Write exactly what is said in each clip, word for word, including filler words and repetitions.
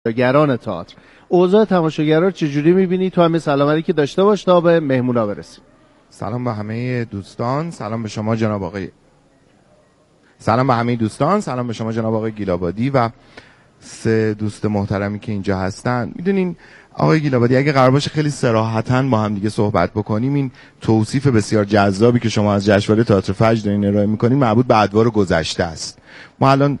تماشاگران تئاتر. اوضاع تماشاگران رو چجوری می‌بینی؟ تو همه سلام علیکی داشته باش تا به مهمونا برسیم. سلام به همه دوستان، سلام به شما جناب آقای سلام به همه دوستان، سلام به شما جناب آقای گیلابادی و سه دوست محترمی که اینجا هستن. میدونین آقای گیلابادی اگه قرار باشه خیلی صراحتاً با هم دیگه صحبت بکنیم، این توصیف بسیار جذابی که شما از جشنواره تئاتر فجر دارین ارائه می‌کنین مربوط به ادوار گذشته است. ما الان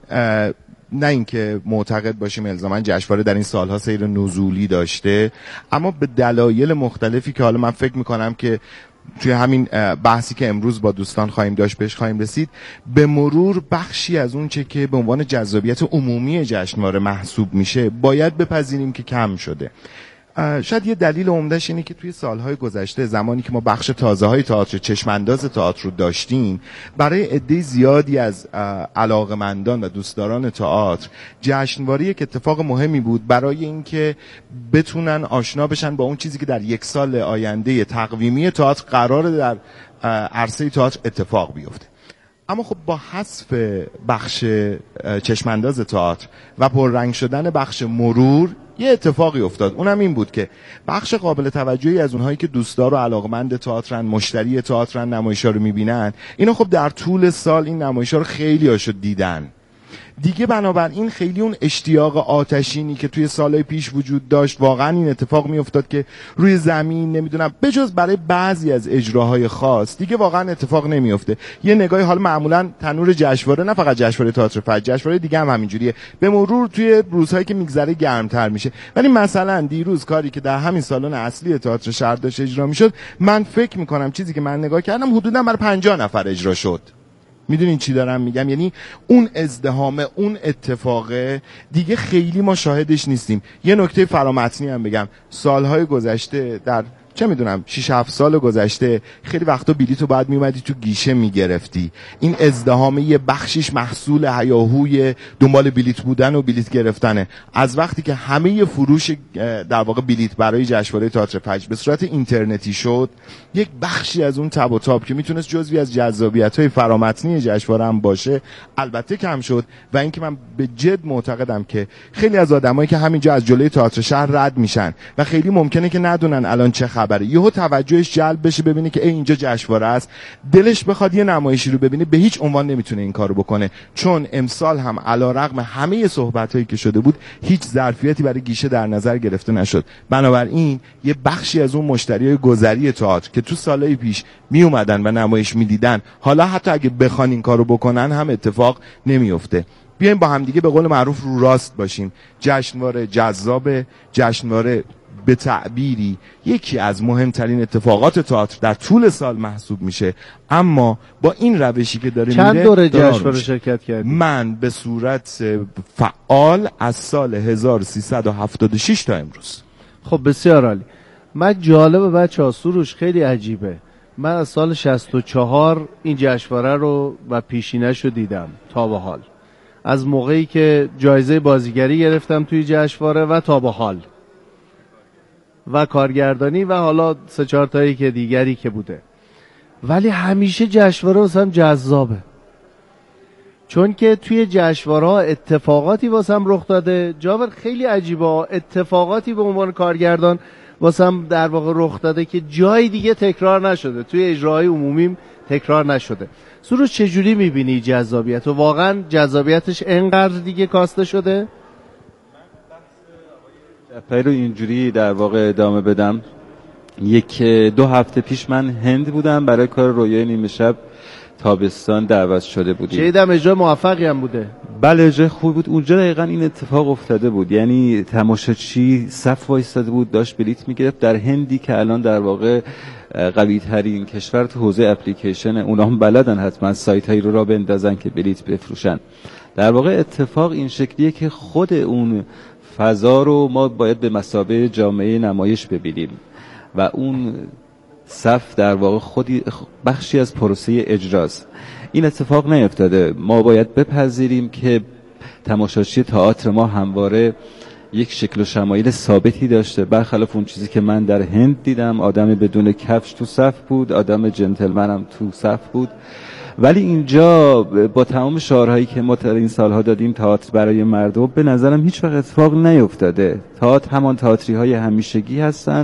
نه اینکه معتقد باشیم الزاما جشنواره در این سالها سیر نزولی داشته، اما به دلایل مختلفی که حالا من فکر میکنم که توی همین بحثی که امروز با دوستان خواهیم داشت بهش خواهیم رسید، به مرور بخشی از اون چه که به عنوان جذابیت عمومی جشنواره محسوب میشه باید بپذیریم که کم شده. شاید یه دلیل عمده‌اش اینه که توی سالهای گذشته زمانی که ما بخش تازه‌های تئاتر، چشمانداز تئاتر رو داشتیم، برای عده زیادی از علاقه‌مندان و دوستداران تئاتر جشنواره یک اتفاق مهمی بود برای اینکه بتونن آشنا بشن با اون چیزی که در یک سال آینده تقویمی تئاتر قراره در عرصه تئاتر اتفاق بیفته. اما خب با حذف بخش چشمانداز تئاتر و پررنگ شدن بخش مرور یه اتفاقی افتاد. اونم این بود که بخش قابل توجهی از اونهایی که دوستدار و علاقمند تئاترن، مشتری تئاترن، نمایش‌ها رو می‌بینن، اینا خب در طول سال این نمایش‌ها رو خیلی هاشو دیدن دیگه، بنابراین خیلی اون اشتیاق آتشینی که توی سالهای پیش وجود داشت واقعا این اتفاق میافتاد که روی زمین نمیدونم بجز برای بعضی از اجراهای خاص دیگه واقعا اتفاق نمیافته. یه نگاهی حالا معمولا تنور جشنواره، نه فقط جشنواره تئاتر فجر، جشنواره دیگه هم همینجوریه، به مرور توی روزهایی که میگذره گرمتر میشه. ولی مثلا دیروز کاری که در همین سالن اصلی تئاتر شهر داشت اجرا میشد، من فکر میکنم چیزی که من نگاه کردم حدودا برای پنجاه نفر اجرا شد. میدونین چی دارم میگم؟ یعنی اون ازدحام، اون اتفاقه دیگه خیلی ما شاهدش نیستیم. یه نکته فرامتنی هم بگم، سالهای گذشته در چه میدونم شش هفت سال گذشته خیلی وقتا بلیطو بعد میومدی تو گیشه میگرفتی. این ازدحام یه بخشیش محصول هیاهوی دنبال بلیط بودن و بلیط گرفتنه. از وقتی که همه فروش در واقع بلیط برای جشنواره تئاتر فجر به صورت اینترنتی شد، یک بخشی از اون تب و تاب که میتونست جزوی از جذابیت‌های فرامتنی جشنواره هم باشه البته کم شد. و اینکه من به جد معتقدم که خیلی از آدمایی که همینجا از جلوی تئاتر شهر رد میشن و خیلی ممکنه که ندونن الان چه خبره، یهو توجهش جلب بشه ببینه که ای اینجا جشنواره است، دلش بخواد یه نمایشی رو ببینه، به هیچ عنوان نمیتونه این کارو بکنه، چون امسال هم علیرغم همه صحبتایی که شده بود هیچ ظرفیتی برای گیشه در نظر گرفته نشد. بنابراین یه بخشی از اون مشتریای گذری تئاتر که تو سالهای پیش می اومدن و نمایش میدیدن، حالا حتی اگه بخوان این کارو بکنن هم اتفاق نمیفته. بیایم با هم دیگه به قول معروف رو راست باشیم. جشنواره جذاب، جشنواره به تعبیری یکی از مهمترین اتفاقات تئاتر در طول سال محسوب میشه، اما با این روشی که داره میره. چند دوره جشنواره شرکت کردی؟ من به صورت فعال از سال هزار و سیصد و هفتاد و شش تا امروز. خب بسیار عالی. من جالبه بچه‌ها، سروش خیلی عجیبه. من از سال شصت و چهار این جشنواره رو و پیشینش رو دیدم تا به حال، از موقعی که جایزه بازیگری گرفتم توی جشنواره و تا به حال و کارگردانی و حالا سه چهار تایی که دیگری که بوده. ولی همیشه جشنواره واسم جذابه، چون که توی جشنواره ها اتفاقاتی واسم رخ داده. جابر خیلی عجیبه، اتفاقاتی به عنوان کارگردان واسم در واقع رخ داده که جای دیگه تکرار نشده، توی اجراهای عمومیم تکرار نشده. سروش چجوری میبینی جذابیت و واقعا جذابیتش انقدر دیگه کاسته شده؟ جعفری رو اینجوری در واقع ادامه بدم. یک دو هفته پیش من هند بودم برای کار رویای نیمه شب تابستان دعوت شده بودیم. چیدم اجرا موفقی هم بوده. بله اجرا خوب بود. اونجا دقیقاً این اتفاق افتاده بود، یعنی تماشاچی صف وایستاده بود داشت بلیط میگرفت در هندی که الان در واقع قوی ترین کشور تو حوزه اپلیکیشن، اونا هم بلدن حتما سایت هایی رو را بندازن که بلیط بفروشن. در واقع اتفاق این شکلیه که خود اون فضا رو ما باید به مثابه جامعه نمایش ببینیم و اون صف در واقع خودی بخشی از پروسه اجراست. این اتفاق نیفتاده. ما باید بپذیریم که تماشاچی تئاتر ما همواره یک شکل و شمایل ثابتی داشته، برخلاف اون چیزی که من در هند دیدم. آدم بدون کفش تو صف بود، آدم جنتلمن هم تو صف بود ولی اینجا با تمام شعارهایی که ما در این سالها دادیم تئاتر برای مردم، به نظرم هیچ وقت اتفاق نیفتاده. تئاتر همان تئاتری های همیشگی هستن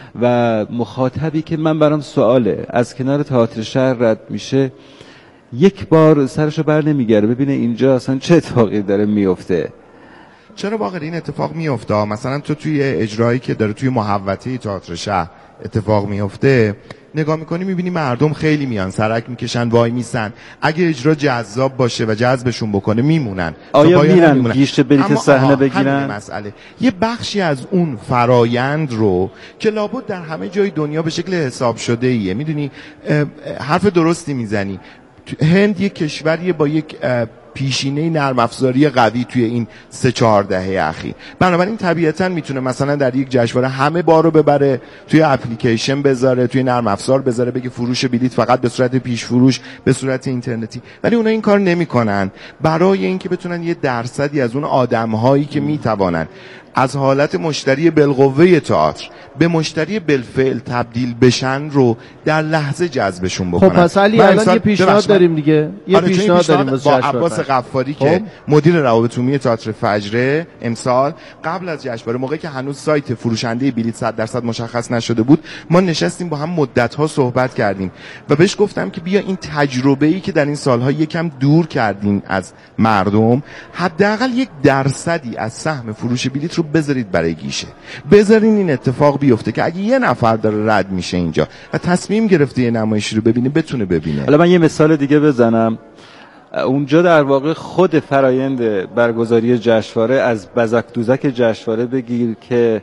و مخاطبی که من برام سواله از کنار تئاتر شهر رد میشه یک بار سرشو بر نمیگره ببینه اینجا اصلا چه اتفاقی داره میفته. چرا واقعا این اتفاق میفته؟ مثلا تو توی اجرایی که داره توی محوطه تئاتر شهر اتفاق میفته نگاه میکنی میبینی مردم خیلی میان سرک میکشن وای میسن، اگه اجرا جذاب باشه و جذبشون بکنه میمونن. آیا میرن گیش بلیت صحنه بگیرن؟ مسئله یه بخشی از اون فرایند رو که لابد در همه جای دنیا به شکل حساب شده ایه. میدونی حرف درستی میزنی. هند یک کشوریه با یک پیشینه نرم افزاری قوی توی این سه چهار دهه اخیر، بنابراین طبیعتاً میتونه مثلا در یک جشنواره همه بارو ببره توی اپلیکیشن بذاره، توی نرم افزار بذاره، بگه فروش بلیت فقط به صورت پیش فروش به صورت اینترنتی. ولی اونا این کار نمیکنن برای اینکه بتونن یه درصدی از اون آدم‌هایی که میتوانن از حالت مشتری بالقوه تئاتر به مشتری بالفعل تبدیل بشن رو در لحظه جذبشون بکنن. خب پس علی الان یه پیشنهاد داریم دیگه، یه پیشنهاد داریم با عباس غفاری که مدیر روابط عمومی تئاتر فجر امسال قبل از جشنواره، موقعی که هنوز سایت فروشنده بلیط صد درصد مشخص نشده بود، ما نشستیم با هم مدت‌ها صحبت کردیم و بهش گفتم که بیا این تجربه‌ای که در این سال‌ها یکم دور کردین از مردم، حداقل یک درصدی از سهم فروش بلیط رو بذارید برای گیشه، بذارین این اتفاق بیفته که اگه یه نفر داره رد میشه اینجا و تصمیم گرفته یه نمایشی رو ببینه بتونه ببینه. حالا من یه مثال دیگه بزنم. اونجا در واقع خود فرایند برگزاری جشنواره از بزک دوزک جشنواره بگیر که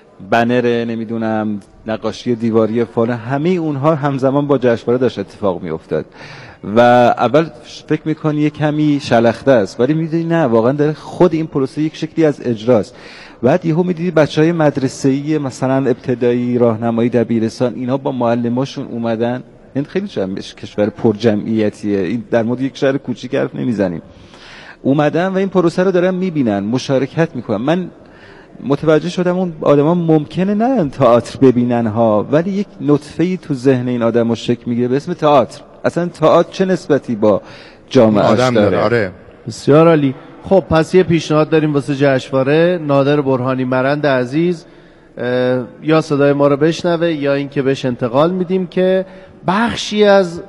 بنر نمیدونم نقاشی دیواری فلان، همه اونها همزمان با جشنواره داشت اتفاق میافتاد و اول فکر میکنی یه کمی شلخته است ولی میدونی نه، واقعا داره خود این پروسه یک شکلی از اجراست. بعد یهو میدیدی بچهای مدرسه‌ای مثلا ابتدایی، راهنمایی، دبیرستان، اینا با معلماشون اومدن. این خیلی جمعش کشور پر جمعیتیه، این در مورد یک شهر کوچیک حرف نمیزنیم. اومدن و این پروسه رو دارن میبینن، مشارکت میکنن. من متوجه شدم اون آدما ممکنه نه تئاتر ببینن ها، ولی یک نطفه‌ای تو ذهن این آدمو شکل میگیره به اسم تئاتر. اصلا تئاتر چه نسبتی با جامعه آدم داره؟ آره بسیار عالی. خب پس یه پیشنهاد داریم واسه جشنواره. نادر برهانی مرند عزیز یا صدای ما رو بشنوه یا اینکه بهش انتقال میدیم که بخشی از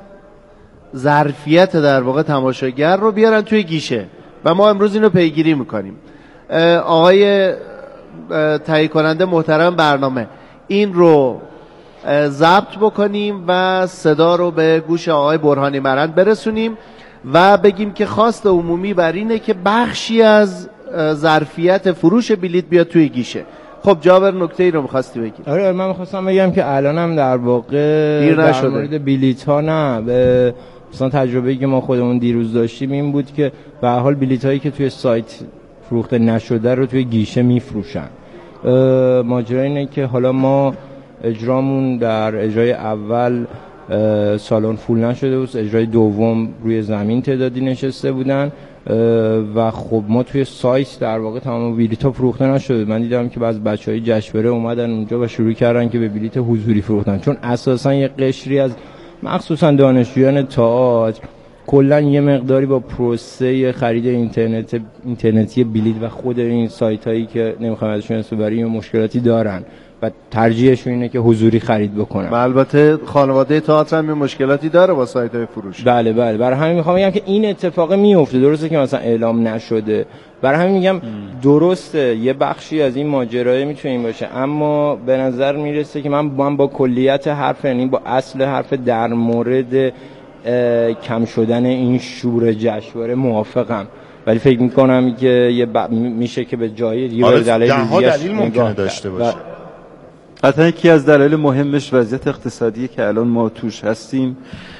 ظرفیت در واقع تماشاگر رو بیارن توی گیشه و ما امروز اینو پیگیری میکنیم. آقای تهیه کننده محترم برنامه، این رو ضبط بکنیم و صدا رو به گوش آقای برهانی مرند برسونیم و بگیم که خواست عمومی بر اینه که بخشی از ظرفیت فروش بلیت بیاد توی گیشه. خب جابر نکته ای رو می‌خواستی بگی؟ آره من می‌خواستم بگم که الانم در واقع در مورد بلیط ها نه به مثلا تجربه‌ای که ما خودمون دیروز داشتیم این بود که به هر حال بلیط هایی که توی سایت فروخته نشده رو توی گیشه میفروشن. ماجرا اینه که حالا ما اجرامون در اجرای اول سالن فول نشده بود، اجرای دوم روی زمین تعدادی نشسته بودن و خب ما توی سایت در واقع تمام بلیط‌ها فروخته نشده. من دیدم که بعضی بچهای جشنواره اومدن اونجا و شروع کردن که به بلیط حضوری فروختن، چون اساسا یه قشری از مخصوصا دانشجویان تئاتر کلا یه مقداری با پروسه خرید اینترنت اینترنتی بلیط و خود این سایتایی که نمیخوام ازشون اسم ببریم مشکلاتی دارن و ترجیحشون اینه که حضوری خرید بکنن. البته خانواده تئاتر هم مشکلاتی داره با سایت‌های فروش. بله بله، برای همین میخوام بگم که این اتفاق میفته. درسته که مثلا اعلام نشده، برای همین میگم درسته یه بخشی از این ماجرا میتونه این باشه، اما به نظر میرسه که من من با کلیت حرف، یعنی با اصل حرف در مورد کم شدن این شور جشنواره موافقم، ولی فکر میکنم که یه ب... میشه که به جای دیگه دلیل دلیل ممکنه داشته باشه. حتی یکی از دلایل مهمش وضعیت اقتصادی که الان ما توش هستیم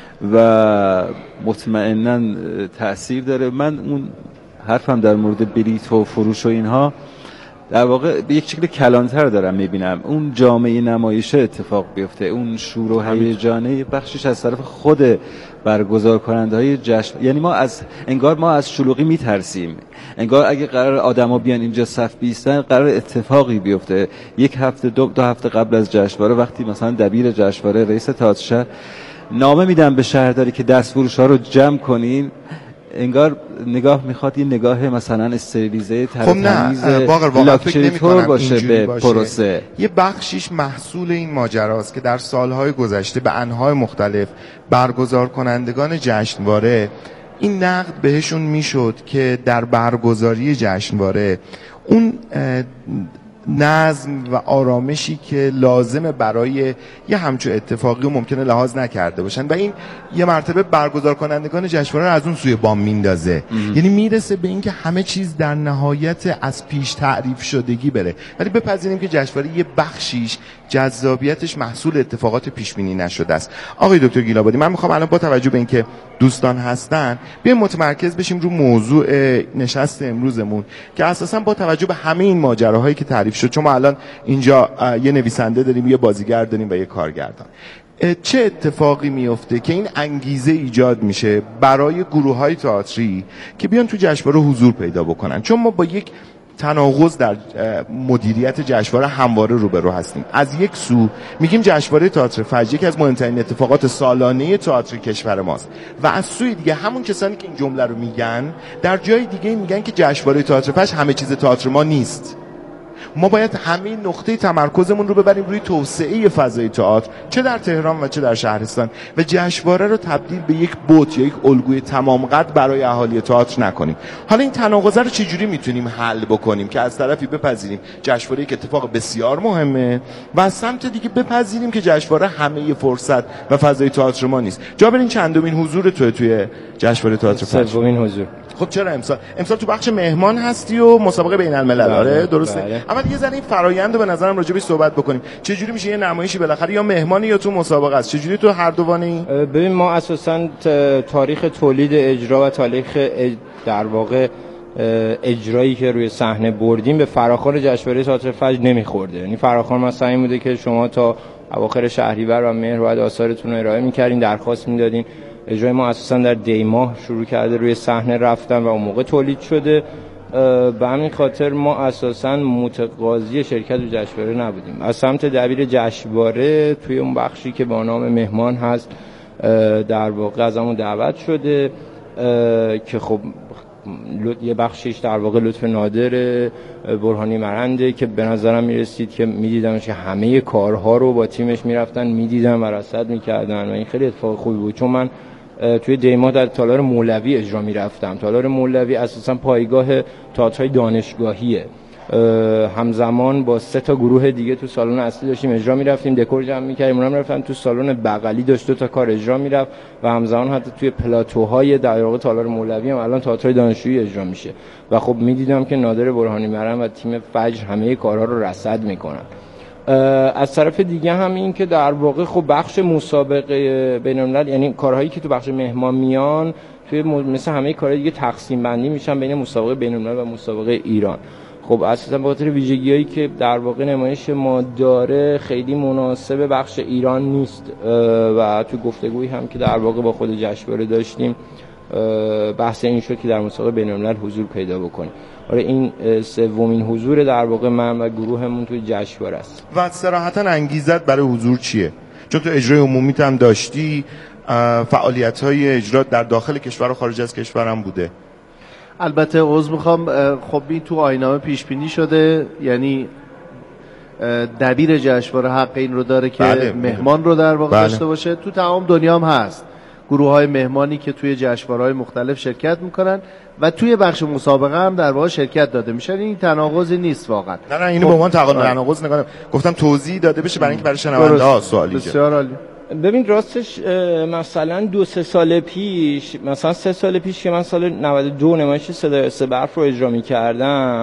و مطمئناً تأثیر داره. من اون حرفم در مورد بلیط و فروش و اینها در واقع به یک شکل کلانتر دارم میبینم. اون جامعه نمایشه اتفاق بیفته، اون شور و هیجانه بخشش از طرف خود برگزار کننده های جشن. یعنی ما از انگار ما از شلوغی میترسیم، انگار اگه قرار آدما بیان اینجا صف بیستن قرار اتفاقی بیفته. یک هفته دو, دو هفته قبل از جشنواره وقتی مثلا دبیر جشنواره رئیس تئاتر شهر نامه میدن به شهرداری که دستفروش ها رو جمع کنین، انگار نگاه میخواد یه نگاه مثلا استریلیزه خب نه باقر واقعا فکر نمی‌کنم باشه به پروسه. یه بخشیش محصول این ماجراست که در سالهای گذشته به انواع مختلف برگزار کنندگان جشنواره این نقد بهشون میشد که در برگزاری جشنواره اون نظم و آرامشی که لازمه برای یه همچون اتفاقی و ممکنه لحاظ نکرده باشن و این یه مرتبه برگزار کنندگان جشنواره رو از اون سوی بام میندازه. یعنی میرسه به این که همه چیز در نهایت از پیش تعریف شدگی بره. ولی بپذیریم که جشنواره یه بخشیش جذابیتش محصول اتفاقات پیش بینی نشده است. آقای دکتر گیلابادی، من میخوام الان با توجه به اینکه دوستان هستن بیایم متمرکز بشیم رو موضوع نشست امروزمون که اساسا با توجه به همه این ماجراهایی که تعریف شد، چون ما الان اینجا یه نویسنده داریم، یه بازیگر داریم و یه کارگردان، چه اتفاقی میفته که این انگیزه ایجاد میشه برای گروه‌های تئاتری که بیان تو جشنواره حضور پیدا بکنن؟ چون ما با یک تناقض در مدیریت جشنواره همواره روبرو هستیم. از یک سو میگیم جشنواره تئاتر فجر یکی از مهمترین اتفاقات سالانه تئاتر کشور ماست و از سوی دیگه همون کسانی که این جمله رو میگن در جای دیگه میگن که جشنواره تئاتر فجر همه چیز تئاتر ما نیست. ما باید همه نقطه تمرکزمون رو ببریم روی توسعه فضای تئاتر، چه در تهران و چه در شهرستان، و جشنواره رو تبدیل به یک بوت یا یک الگوی تمام قد برای اهالی تئاتر نکنیم. حالا این تناقض رو چجوری میتونیم حل بکنیم که از طرفی بپذیریم جشنواره یک اتفاق بسیار مهمه و از سمت دیگه بپذیریم که جشنواره همه فرصت و فضای تئاتر ما نیست. جا برین چندمین حضور تو توی جشنواره تئاتر فجر؟ سومین حضور. خب چرا امسال امسال تو بخش مهمان هستی و مسابقه بین الملل؟ آره درسته. بله. اما یه ذره این فرآیند رو به نظرم راجعش صحبت بکنیم. چه جوری میشه یه نمایشی بالاخره یا مهمانی یا تو مسابقه است؟ چه جوری تو هر دوانه‌ای؟ ببین ما اساساً تاریخ تولید اجرا و تاریخ اج... در واقع اجرایی که روی صحنه بردیم به فراخوان جشنواره تئاتر فجر نمیخورده. یعنی فراخوان مثلا این بوده که شما تا اواخر شهریور و مهر بعد آثارتون رو ارائه می‌کردین، درخواست میدادین. اجرای ما اساسا در دی ماه شروع کرده روی صحنه رفتن و اون موقع تولید شده. به همین خاطر ما اساسا متقاضی شرکت در جشنواره نبودیم. از سمت دبیر جشنواره توی اون بخشی که با نام مهمان هست در واقع ازمون دعوت شده که خب یه بخشیش در واقع لطف نادر برهانی مرنده که به نظرم میرسید که میدیدمش که همه کارها رو با تیمش میرفتن میدیدن و رصد میکردن و این خیلی اتفاق خوبی بود. چون من توی دیما در تالار مولوی اجرا میرفتم. تالار مولوی اساسا پایگاه تئاترهای دانشگاهیه. همزمان با سه تا گروه دیگه تو سالن اصلی داشتیم اجرا میرفتیم، دکور جمع میکردیم، اونم رفتن تو سالن بغلی داشت دو تا کار اجرا میرفت و همزمان حتی توی پلاتوهای در واقع تالار مولوی هم الان تئاتر دانشجویی اجرا میشه و خب میدیدم که نادر برهانی مرن و تیم فجر همه کارها رو رصد میکنن. از طرف دیگه هم این که در واقع خب بخش مسابقه بین‌الملل، یعنی کارهایی که تو بخش مهمان میان توی مثل همه کارهای دیگه تقسیم بندی میشن بین مسابقه بین‌الملل و مسابقه ایران. خب اساسا به خاطر ویژگی‌هایی که در واقع نمایش ما داره خیلی مناسب بخش ایران نیست و تو گفتگویی هم که در واقع با خود جشنواره داشتیم بحث این شد که در مسابقه بین‌الملل حضور پیدا بکنیم. آره این سومین حضور در واقع من و گروهمون توی جشنواره است. و صراحتاً انگیزت برای حضور چیه؟ چون تو اجرای عمومی هم داشتی، فعالیت‌های اجرا در داخل کشور و خارج از کشور هم بوده. البته عذر میخوام، خب این تو آیین‌نامه پیش بینی شده، یعنی دبیر جشنواره حق این رو داره که بله. مهمان رو در واقع بله. داشته باشه. تو تمام دنیا هم هست گروه‌های مهمانی که توی جشنواره‌های مختلف شرکت میکنن و توی بخش مسابقه هم در واقع شرکت داده میشن. این تناقضی نیست واقعا. نه نه اینو به عنوان تناقض نگاه گفتم توضیح داده بشه برای اینکه برای شنونده‌ها سوالی ایجاد. بسیار عالی. ببین راستش مثلا دو سه سال پیش، مثلا سه سال پیش که من سال نود و دو نمایش صدای سه برف رو اجرا می‌کردم،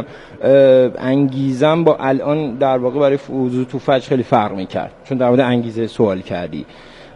انگیزم با الان در واقع برای حضور تو فجر خیلی فرق می‌کرد. چون در مورد انگیزه سوال کردی.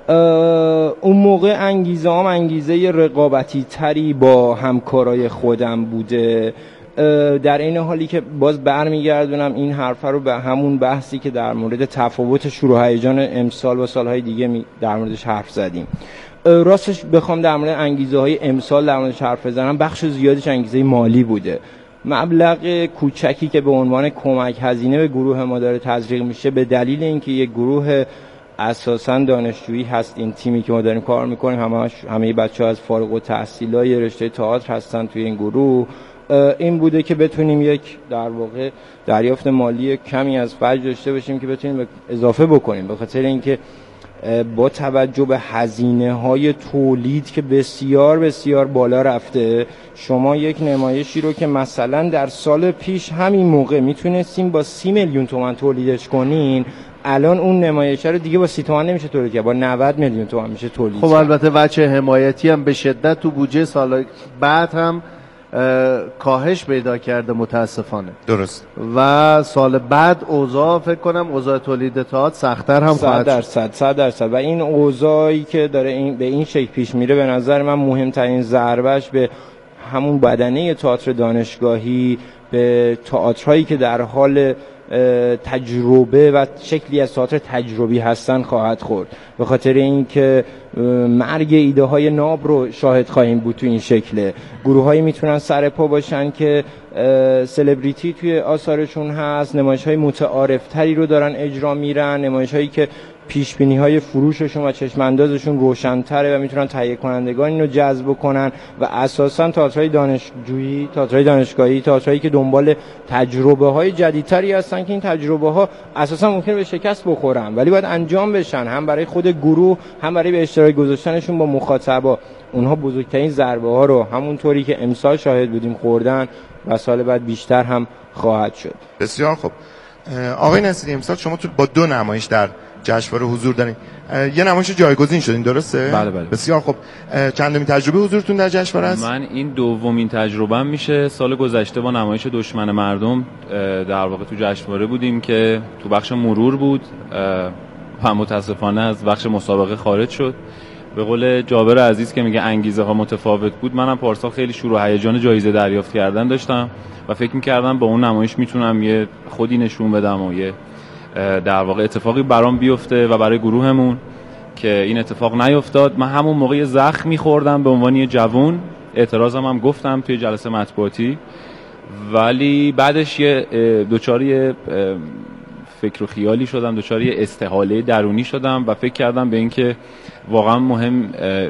اون موقع انگیزه هم انگیزه رقابتی تری با همکارای خودم بوده. در این حالی که باز برمیگردونم این حرفه رو به همون بحثی که در مورد تفاوت شروع هیجان امسال با سالهای دیگه در موردش حرف زدیم. راستش بخوام در مورد انگیزه های امسال در موردش حرف بزنم، بخش زیادش انگیزه مالی بوده. مبلغ کوچکی که به عنوان کمک هزینه به گروه ما داره تزریق میشه به دلیل اینکه یک گروه اساساً دانشجویی هست. این تیمی که ما داریم کار میکنیم همه همه بچه‌ها از فارغ التحصیلای رشته تئاتر هستن توی این گروه. این بوده که بتونیم یک در واقع دریافت مالی کمی از فجر داشته باشیم که بتونیم اضافه بکنیم، به خاطر اینکه با توجه به هزینه‌های تولید که بسیار بسیار بالا رفته، شما یک نمایشی رو که مثلا در سال پیش همین موقع میتونستیم با سی میلیون تومان تولیدش کنین، الان اون نمایش رو دیگه با سی تومن نمیشه تولید کرد، با نود میلیون تومان میشه تولید. خب البته بچه حمایتی هم به شدت تو بودجه سال بعد هم کاهش پیدا کرده متاسفانه. درست. و سال بعد اوضاع فکر کنم اوضاع تولید تئاتر سخت‌تر هم خواهد شد. صد درصد درصد و این اوضاعی که داره این به این شکل پیش میره، به نظر من مهمترین ضربهش به همون بدنه تئاتر دانشگاهی، به تئاترهایی که در حال تجربه و شکلی از تئاتر تجربی هستن خواهد خورد، به خاطر اینکه مرگ ایده های ناب رو شاهد خواهیم بود. تو این شکله گروه هایی میتونن سر پا باشن که سلبریتی توی آثارشون هست، نمایش های متعارف تری رو دارن اجرا میرن، نمایش هایی که پیش بینی های فروششون و چشم اندازشون روشن‌تره و میتونن تهیه کنندگان اینو جذب کنن. و اساساً تئاترهای دانشجویی، تئاترهای دانشگاهی، تئاترهایی که دنبال تجربه های جدیدتری هستن که این تجربه ها اساساً ممکنه به شکست بخورن ولی باید انجام بشن، هم برای خود گروه هم برای به اشتراک گذاشتنشون با مخاطبا. اونها بزرگترین ضربه ها رو همونطوری که امسال شاهد بودیم خوردن و سال بعد بیشتر هم خواهد شد. بسیار خب. آقای نصیری، امسال شما تو با دو نمایش در جشنواره حضور دارین. یه نمایش جایگزین شدین درسته؟ بله بله. بسیار خب. چندمین تجربه حضورتون در جشنواره است؟ من این دومین تجربه‌ام میشه. سال گذشته با نمایش دشمن مردم در واقع تو جشنواره بودیم که تو بخش مرور بود و متاسفانه از بخش مسابقه خارج شد. به قول جابر عزیز که میگه انگیزه ها متفاوت بود، منم پارسال خیلی شور و هیجان جایزه دریافت کردن داشتم و فکر می‌کردم با اون نمایش میتونم یه خودی نشون بدم و یه در واقع اتفاقی برام بیفته و برای گروهمون، که این اتفاق نیفتاد. من همون موقع زخم می‌خوردم به عنوان یه جوون، اعتراضم هم گفتم توی جلسه مطبوعاتی، ولی بعدش یه دوچاری فکر و خیالی شدم، دوچاری استحاله درونی شدم و فکر کردم به این که واقعا مهم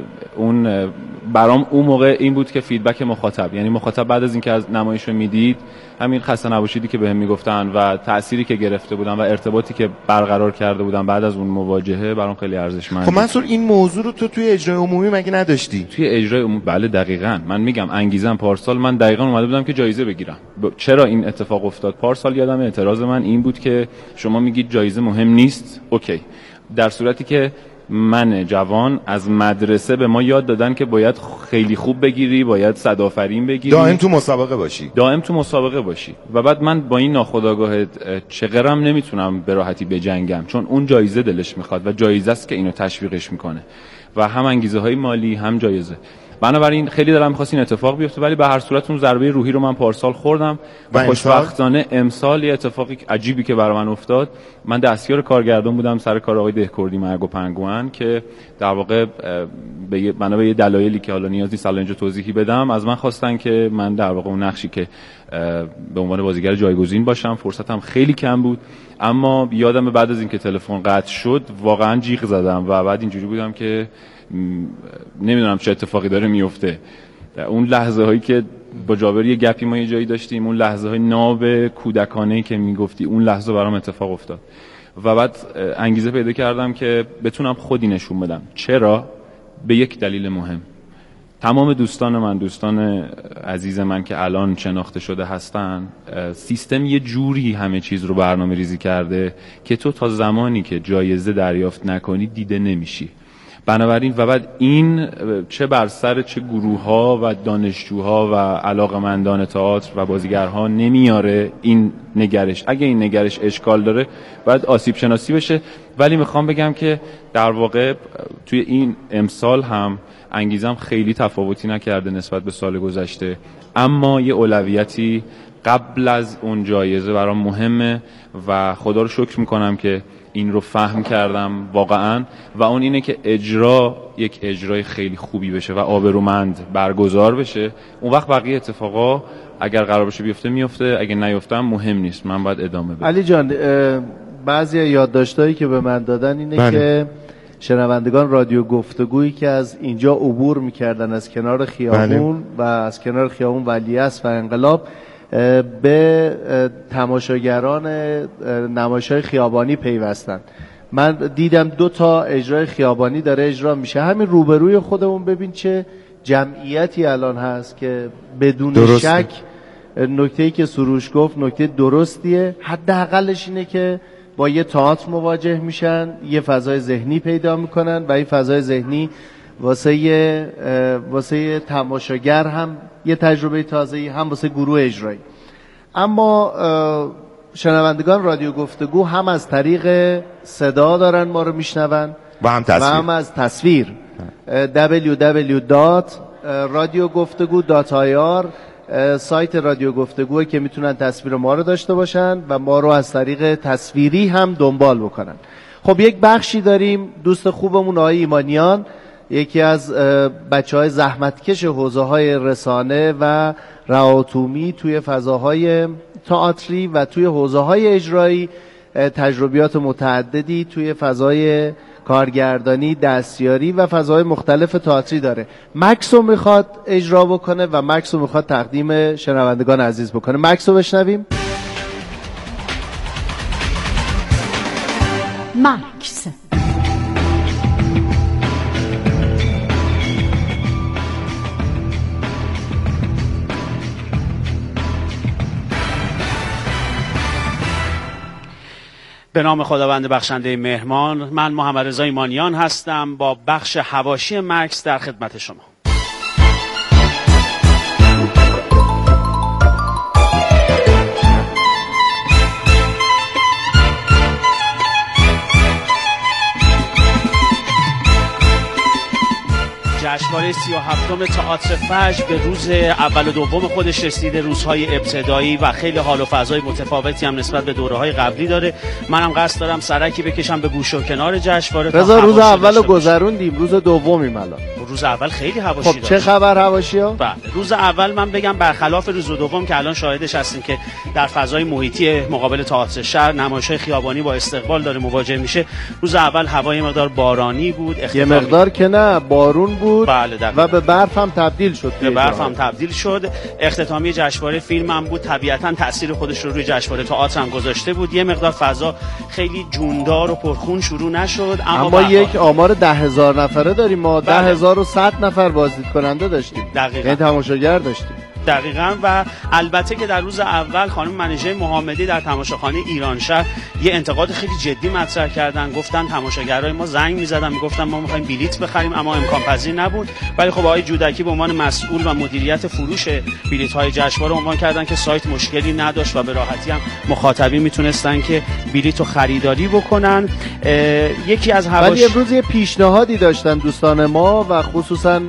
اون برام اون موقع این بود که فیدبک مخاطب، یعنی مخاطب بعد از اینکه از نمایش رو میدید، همین خسته نباشیدی که بهم میگفتن و تأثیری که گرفته بودن و ارتباطی که برقرار کرده بودن بعد از اون مواجهه برام خیلی ارزشمند. خب منصور، این موضوع رو تو توی اجرای عمومی مگه نداشتی؟ توی اجرای عمومی بله دقیقاً. من میگم انگیزم پارسال من دقیقاً اومده بودم که جایزه بگیرم. چرا این اتفاق افتاد؟ پارسال یادم اعتراض من این بود که شما میگید جایزه مهم نیست، اوکی، در صورتی که من جوان از مدرسه به ما یاد دادن که باید خیلی خوب بگیری، باید صدآفرین بگیری، دائم تو مسابقه باشی دائم تو مسابقه باشی و بعد من با این ناخودآگاه چقدرم نمیتونم به راحتی بجنگم، چون اون جایزه دلش میخواد و جایزه است که اینو تشویقش میکنه و هم انگیزه های مالی هم جایزه. بنابراین خیلی دلم می‌خواست این اتفاق بیفته، ولی به هر صورت اون ضربه روحی رو من پارسال خوردم و خوشبختانه امسال یه اتفاقی عجیبی که برای من افتاد، من دستیار کارگردان بودم سر کار آقای دهکردی مرگ و پنگوئن که در واقع به بنا به یه دلایلی که حالا نیاز نیست الان اینجا توضیحی بدم، از من خواستن که من در واقع اون نقشی که به عنوان بازیگر جایگزین باشم. فرصتم خیلی کم بود، اما یادم بعد از اینکه تلفن قطع شد واقعا جیغ زدم و بعد اینجوری بودم که نمیدونم چه اتفاقی داره میفته. اون لحظه هایی که با جابر یه گپی ما یه جایی داشتیم، اون لحظه های ناب کودکانه‌ای که میگفتی، اون لحظه برام اتفاق افتاد و بعد انگیزه پیدا کردم که بتونم خودی نشون بدم. چرا؟ به یک دلیل مهم. تمام دوستان من، دوستان عزیز من که الان شناخته شده هستن، سیستم یه جوری همه چیز رو برنامه ریزی کرده که تو تا زمانی که جایزه دریافت نکنی دیده نمیشی. بنابراین و بعد این چه بر سر چه گروه‌ها و دانشجوها و علاقه‌مندان تئاتر و بازیگرها نمیاره این نگرش. اگه این نگرش اشکال داره باید آسیب شناسی بشه. ولی میخوام بگم که در واقع توی این امسال هم انگیزم خیلی تفاوتی نکرده نسبت به سال گذشته، اما یه اولویتی قبل از اون جایزه برام مهمه و خدا رو شکر میکنم که این رو فهم کردم واقعا، و اون اینه که اجرا یک اجرای خیلی خوبی بشه و آبرومند برگزار بشه. اون وقت بقیه اتفاقا اگر قرار باشه بیفته میفته، اگه نیفته هم مهم نیست، من باید ادامه بدم. علی جان، بعضی یادداشتایی که به من دادن اینه بله. که شنوندگان رادیو گفتگویی که از اینجا عبور میکردن از کنار خیابون بله. و از کنار خیابون ولیعصر و انقلاب به تماشاگران نمایش‌های خیابانی پیوستن. من دیدم دو تا اجرای خیابانی داره اجرا میشه، همین روبروی خودمون ببین چه جمعیتی الان هست که بدون درسته. شک نکته‌ای که سروش گفت نکته درستیه. حداقلش اینه که با یه تئاتر مواجه میشن، یه فضای ذهنی پیدا میکنن و این فضای ذهنی واسه واسه تماشاگر هم یه تجربه تازه‌ای، هم واسه گروه اجرایی. اما شنوندگان رادیو گفتگو هم از طریق صدا دارن ما رو میشنون و هم تصویر و هم از تصویر. دبلیو دبلیو دات رادیو گفتگو دات آی آر سایت رادیو گفتگوه که میتونن تصویر ما رو داشته باشن و ما رو از طریق تصویری هم دنبال بکنن. خب یک بخشی داریم، دوست خوبمون آقای ایمانیان، یکی از بچهای زحمتکش حوزه های رسانه و رعاتومی توی فضاهای تئاتری و توی حوزه های اجرایی تجربیات متعددی توی فضای کارگردانی، دستیاری و فضاهای مختلف تئاتری داره. مکس رو میخواد اجرا بکنه و مکس رو میخواد تقدیم شنوندگان عزیز بکنه. مکس رو بشنویم. مکس به نام خداوند بخشنده مهربان، من محمد رضا ایمانیان هستم با بخش حواشی مکس در خدمت شما. جشنواره سی و هفتم تئاتر فجر به روز اول و دوم خودش رسیده، روزهای ابتدایی و خیلی حال و فضای متفاوتی هم نسبت به دوره‌های قبلی داره. منم قصد دارم سرکی بکشم به گوش و کنار جشنواره. رضا روز اولو گذروندیم، روز دومیم الان. روز اول خیلی حواشی خب چه خبر حواشی‌ها؟ بله، روز اول من بگم برخلاف روز دوم که الان شاهدش هستیم که در فضای محیطی مقابل تئاتر شهر نمایش‌های خیابانی با استقبال داره مواجه میشه. روز اول هوای مقدار بارانی بود، یه مقدار که نه بارون بود. بله و به برف هم تبدیل شد. به برف هم تبدیل شد. اختتامی جشنواره فیلم هم بود، طبیعتاً تأثیر خودش رو روی جشنواره تئاتر هم گذاشته بود. یه مقدار فضا خیلی جوندار و پرخون شروع نشد، اما, اما یک آمار ده هزار نفره داریم ما. ده هزار و صد نفر بازدید کننده داشتیم، یعنی تماشاگر داشتیم. دقیقاً. و البته که در روز اول خانم منیژه محمدی در تماشاخانه ایرانشهر یه انتقاد خیلی جدی مطرح کردن، گفتن تماشاگرای ما زنگ می‌زدن میگفتن ما می‌خوایم بلیت بخریم اما امکان پذیر نبود. ولی خب آقای جودکی به عنوان مسئول و مدیریت فروش بلیت‌های جشنواره عنوان کردن که سایت مشکلی نداشت و به راحتی هم مخاطبین میتونستن که بلیتو خریداری بکنن. یکی از حواش... ولی امروز یه پیشنهادی داشتن دوستان ما و خصوصا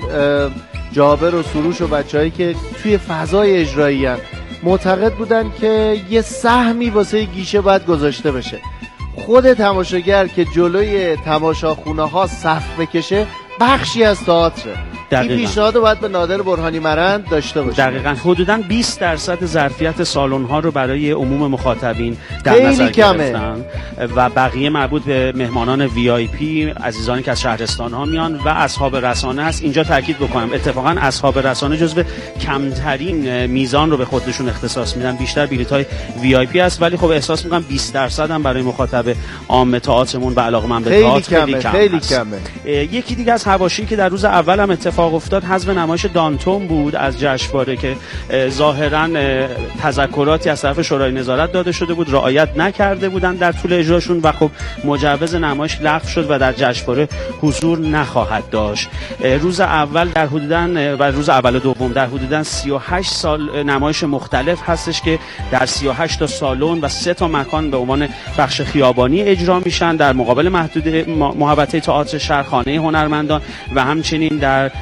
جابر و سروش و بچه‌هایی که توی فضای اجرایی هستن معتقد بودن که یه سهمی واسه گیشه باید گذاشته بشه. خود تماشاگر که جلوی تماشاخونه ها صف بکشه بخشی از تئاتره. این پیشنهاد باید به نادر برهانی مرند داشته باشه. دقیقاً. حدوداً بیست درصد ظرفیت سالن ها رو برای عموم مخاطبین در نظر گرفتن و بقیه مربوط به مهمانان وی آی پی، عزیزانی که از شهرستان ها میان و اصحاب رسانه است. اینجا تاکید بکنم اتفاقاً اصحاب رسانه جزو کمترین میزان رو به خودشون اختصاص میدن، بیشتر بلیط‌های وی آی پی است. ولی خب احساس میکنم بیست درصد هم برای مخاطب عام تئاترمون به علاقه‌مند به تئاتر خیلی کمه. خیلی کمه. یکی دیگه از حواشی که در روز اول هم اتفاق افتاد حذف نمایش دانتون بود از جشنواره که ظاهرا تذکراتی از طرف شورای نظارت داده شده بود، رعایت نکرده بودن در طول اجراشون و خب مجوز نمایش لغو شد و در جشنواره حضور نخواهد داشت. روز اول در حدوداً و روز اول و دوم در حدوداً سی و هشت سال نمایش مختلف هستش که در سی و هشت تا سالن و سه تا مکان به عنوان بخش خیابانی اجرا میشن، در مقابل محدود محوطه تئاتر شهر، خانه هنرمندان و همچنین در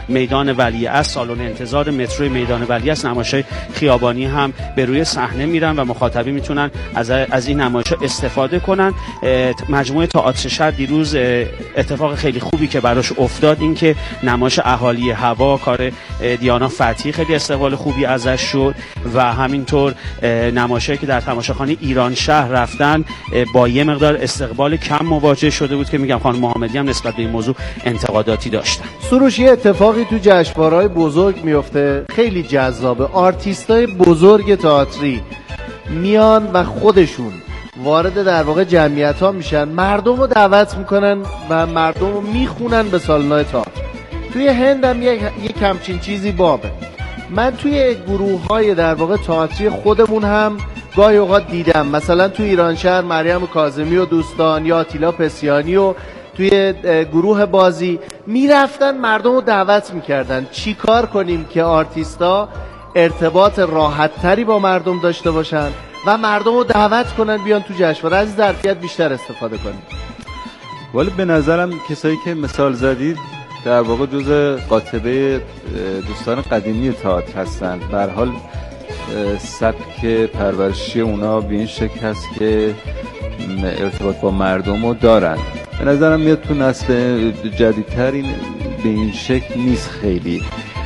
میدان ولیعصر، سالن انتظار مترو میدان ولیعصر، نمایش‌های خیابانی هم به روی صحنه میرن و مخاطبین میتونن از از این نمایش‌ها استفاده کنن. مجموعه تئاتر شهر دیروز اتفاق خیلی خوبی که براش افتاد این که نمایش اهالی هوا کار دیانا فتحی خیلی استقبال خوبی ازش شد و همینطور نمایشی که در تماشاخانه ایران شهر رفتن با یه مقدار استقبال کم مواجه شده بود که میگم خانم محمدی هم نسبت به این موضوع انتقاداتی داشتن. سروش یه اتفاقی تو جشنواره‌های بزرگ میفته خیلی جذابه. آرتیستای بزرگ تئاتری میان و خودشون وارد در واقع جمعیت ها میشن، مردم رو دعوت میکنن و مردم رو میخونن به سالن‌های تئاتر. توی هند هم یک یک همچین چیزی بابه. من توی گروه های در واقع تئاتری خودمون هم گاهی اوقات دیدم، مثلا توی ایران شهر مریم کاظمی و دوستان یا آتیلا پسیانی و توی گروه بازی میرفتن مردم رو دعوت میکردن چی کار کنیم که آرتیستا ارتباط راحت تری با مردم داشته باشن و مردم رو دعوت کنن بیان تو جشنواره، از ظرفیت بیشتر استفاده کنیم. ولی به نظرم کسایی که مثال زدید در واقع جزء قاطبه دوستان قدیمی تئاتر هستن. به هر حال سبک پرورشی اونا به این شکل هست که ارتباط با مردم رو دارن. به نظرم میاد تو نسل جدیدتر این به این شکل نیست. خیلی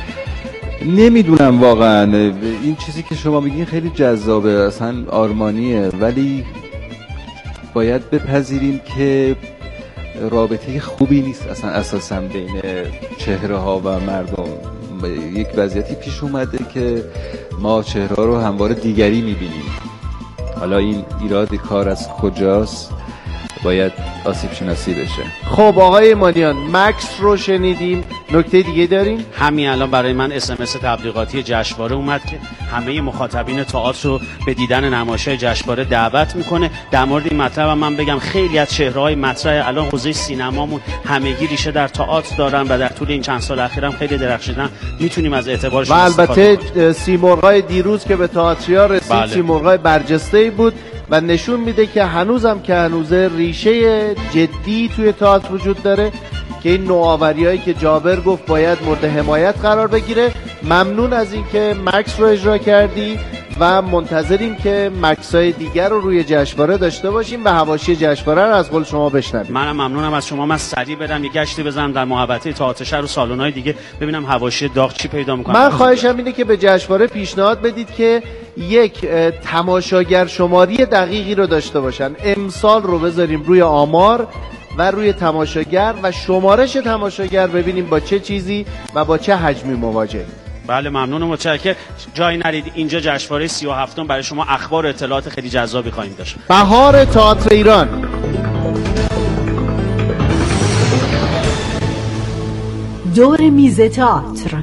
نمیدونم واقعا این چیزی که شما میگین خیلی جذابه، اصلا آرمانیه، ولی باید بپذیریم که رابطه خوبی نیست اصلا اساسا بین چهره ها و مردم. یک وضعیتی پیش اومده که ما چهره ها رو همواره دیگری میبینیم. حالا این ایراد کار از کجاست؟ باید آسیب شناسی بشه. خب آقای ایمانیان، مکس رو شنیدیم، نکته دیگه داریم؟ همین الان برای من اس ام اس تبلیغاتی جشنواره اومد که همه مخاطبین تئاتر رو به دیدن نمایش‌های جشنواره دعوت میکنه. در مورد این مطلب هم من بگم خیلی از چهره‌های مطرح الان حوزه سینمامون همگی ریشه در تئاتر دارن و در طول این چند سال اخیرم خیلی درخشیدن، میتونیم از اعتبارشون استفاده کنیم. و البته سیمرغای دیروز که به تئاتریا رسید بله. سیمرغای برجسته‌ای بود و نشون میده که هنوزم که هنوزه ریشه جدی توی تئاتر وجود داره که این نوآوری‌هایی که جابر گفت باید مورد حمایت قرار بگیره. ممنون از اینکه مکس رو اجرا کردی و منتظریم که مکس‌های دیگر رو روی جشنواره داشته باشیم و حواشی جشنواره رو از قول شما بشنویم. منم ممنونم از شما. من سریع برم یه گشتی بزنم در محوطه تئاتر شهر و سالن‌های دیگه ببینم حواشی داغ چی پیدا می‌کنه. من خواهشم اینه که به جشنواره پیشنهاد بدید که یک تماشاگر شماری دقیقی رو داشته باشن. امسال رو بذاریم روی آمار و روی تماشاگر و شمارش تماشاگر، ببینیم با چه چیزی و با چه حجمی مواجهیم. بله ممنونم، متشکرم. جای نرید، اینجا جشنواره سی و هفتم برای شما اخبار و اطلاعات خیلی جذابی خواهیم داشت. بهار تئاتر ایران. دور میز تئاتر.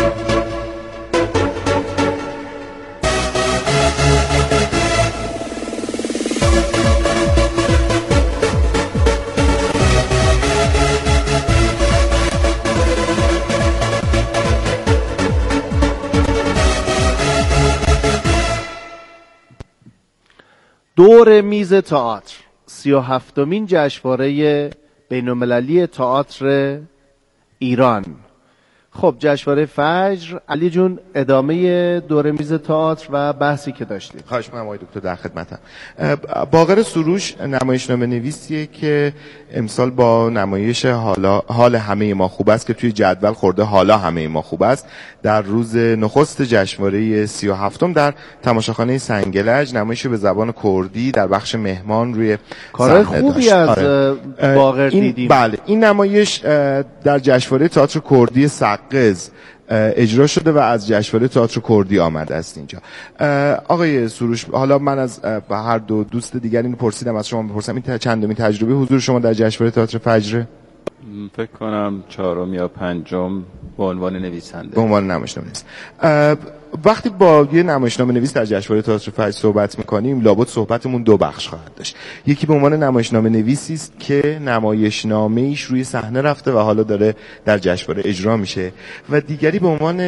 دور میز تئاتر، سی و هفتمین جشنواره بین‌المللی تئاتر ایران. خب جشنواره فجر، علی جون ادامه دور میز تئاتر و بحثی که داشتیم. خواهش می‌کنم آقای دکتر، در خدمتم. باقر سروش نمایشنامه نویسیه که امسال با نمایش حالا حال همه ما خوب است که توی جدول خورده حالا همه ما خوب است، در روز نخست جشنواره سی و هفتم در تماشاخانه سنگلج نمایش به زبان کردی در بخش مهمان روی کارهای خوبی از آره. باقر دیدیم. بله، این نمایش در جشنواره تئاتر کردی سقز اجرا شده و از جشنواره تئاتر کردی آمده است اینجا. آقای سروش، حالا من از هر دو دوست دیگر اینو پرسیدم، از شما بپرسم این چندمین تجربه حضور شما در جشنواره تئاتر فجر؟ فکر کنم چهارم یا پنجم به عنوان نویسنده. به عنوان نمایشنامه نویس. وقتی با یه نمایشنامه نویس در جشنواره تئاتر فجر صحبت می‌کنیم، لابد صحبتمون دو بخش خواهد داشت. یکی به عنوان نمایشنامه نویسی است که نمایشنامه‌ایش روی صحنه رفته و حالا داره در جشنواره اجرا میشه، و دیگری به عنوان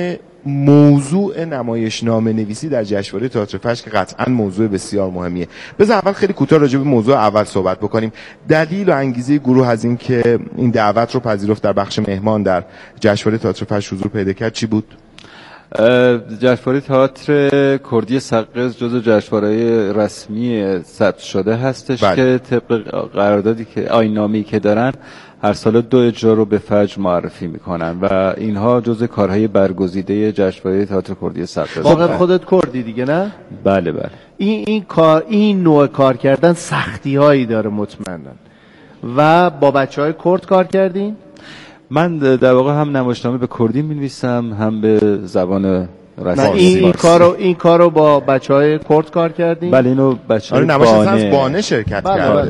موضوع نمایشنامه نویسی در جشنواره تئاتر فجر که قطعا موضوع بسیار مهمیه. بذار اول خیلی کوتاه راجع به موضوع اول صحبت بکنیم. دلیل و انگیزه گروه از این که این دعوت رو پذیرفت در بخش مهمان در جشنواره تئاتر فجر حضور پیدا کرد چی بود؟ جشنواره تئاتر کردی سقز جزو جشنواره‌های رسمی ثبت شده هستش بله. که طبق قراردادی که آیین‌نامه‌ای که دارن هر سال دو اجرا رو به فجر معرفی میکنن و اینها جزء کارهای برگزیده جشنواره تئاتر کردی سقز. واقعا خودت کردی دیگه نه؟ بله بله. این این کار این نوع کار کردن سختی هایی داره مطمئنا. و با بچهای کرد کار کردین؟ من در واقع هم نمایشنامه به کردی می‌نویسم هم به زبان رسمی. این, این کارو این کارو با بچهای کرد کار کردین؟ بله اینو بچهای آره نمایش از بانه شرکت بله کرده.